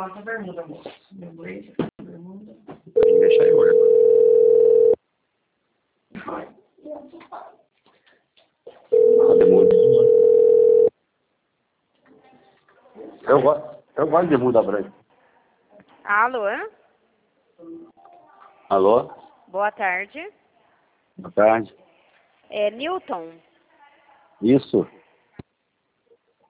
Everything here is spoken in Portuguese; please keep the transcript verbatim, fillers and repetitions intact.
calça bermuda, moço. Meu blazer, bermuda. Tem que deixar eu olhar. A bermuda. Eu gosto, eu gosto de bermuda branca. Alô? Alô? Boa tarde. Boa tarde. É Newton? Isso.